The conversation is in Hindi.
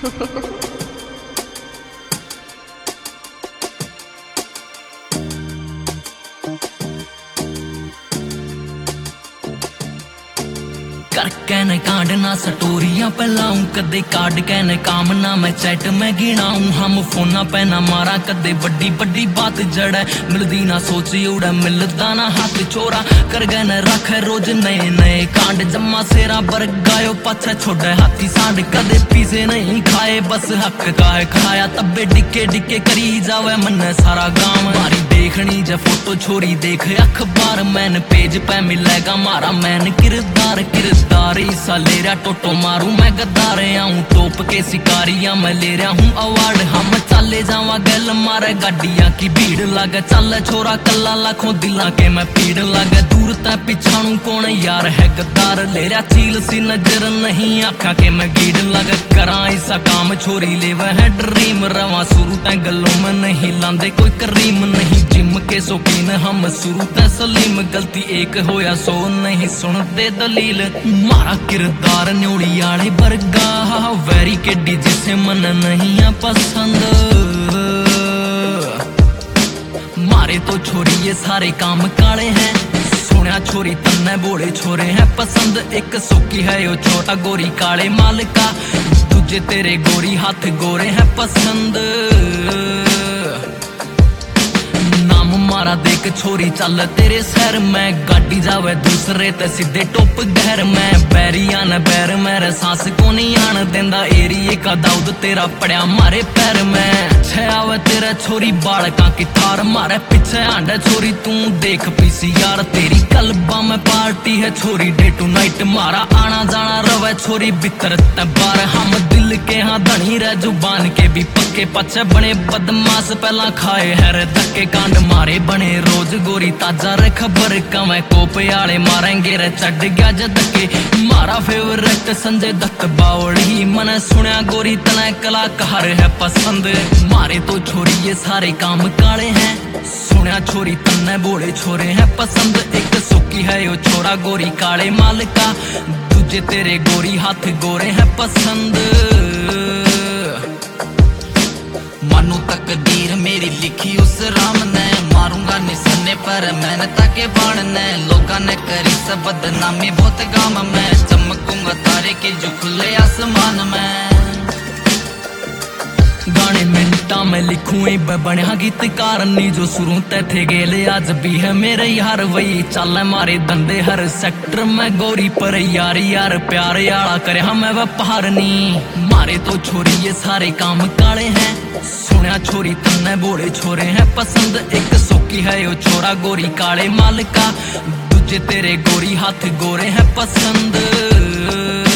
कर कहने कांडना स्टोरियां पलाऊं कदे कार्ड कहने कामना मैं चैट में गिनाऊं हम फोना पैना मारा कदे बड़ी बड़ी बात जड़े मिलदी ना सोची उड़े मिलदा ना हाथ चोरा कर गए न रख रोज नए नए कांड जम्मा सेरा बर गायो पाछे छोड़े हाथी सांड कदे पीसे नहीं खाए बस हक का है खाया तब्बे डिके डिके करी जावे मन सारा गांव मारी देखनी जा फोटो छोरी देख अखबार मैन पेज पे मिलेगा मारा मैन किरदार ईसा ले रहा टोटो मारू मैं गद्दार आऊं टोप के शिकारियां मैं ले रहा हूँ अवार्ड हम चले जावा गल मारे गाडिया की भीड़ लगे चल छोरा कल्ला लाखों दिला के मैं पीड़ लगे दूर तय पिछाणू कौन यार है गद्दार ले रहा चील सी नजर नहीं आखा के मैं गीड़ लगे करा ऐसा काम छोरी ले वह है ड्रीम रवा शुरू तय गलों में नहीं लांदे कोई करीम नहीं जिम के शौकीन हम शुरू तय सलीम गलती एक होया सो नहीं सुनते दलील मारा किरदार न्योड़ी आले बरगा वैरी के डी जिसे मन नहीं है पसंद मारे तो छोरी ये सारे काम काले हैं सुनिया छोरी तन्ने बोले छोरे हैं पसंद एक सुखी है यो छोटा गोरी काले माल का दूजे तेरे गोरी हाथ गोरे हैं पसंद मारा देख छोरी चल तेरे सैर में गाड़ी जावे दूसरे ते सीधे टोप गहर में बैरिया न बैर मेरे सांस को नहीं आन देंदा एरिए का दाऊद तेरा पड़या मारे पैर में छे आवे तेरा छोरी बालका की थार मारे पीछे आंडे छोरी तू देख पीसी यार तेरी कल्बा में पार्टी है छोरी डे टू नाइट मारा आना जाना रवे छोरी भीतर ते बार हम दिल के हाँ धनी रह जुबान के भी पक्के पछे बने बदमाश पहला खाए है रे धक्के कांड मारे बने रोज गोरी ताजा रे खबर कमे कोपे आले मारेंगे रे चढ़ गया जद के मारा फेवरेट संजय दत्त बावड़ी मने सुनिया गोरी तना कलाकार है पसंद मारे तो छोरी ये सारे काम काले हैं सुनिया छोरी तन्ने बोले छोरे हैं पसंद एक सुखी है यो छोरा गोरी काले माल का दूजे तेरे गोरी हाथ गोरे हैं पसंद मानो तकदीर मेरी लिखी उस राम ने मारूंगा निशाने पर मैंने ताके बाण ने लोगा ने करी सब बदनामी बहुत गाम में चमकूंगा तारे के जो खुले आसमान में गाने मिनटा में लिखूं बनिया गीतकार नी जो शुरू तय थे गेले आज भी है मेरे यार वही चल मारे धंधे हर सेक्टर में गोरी पर यार यार प्यार यारा करे हमें व्यापार नी मारे तो छोरी ये सारे काम काले हैं सुनिया छोरी तन्ने बोले छोरे हैं पसंद एक सुखी है यो छोरा गोरी काले माल का दूजे तेरे गोरी हाथ गोरे हैं पसंद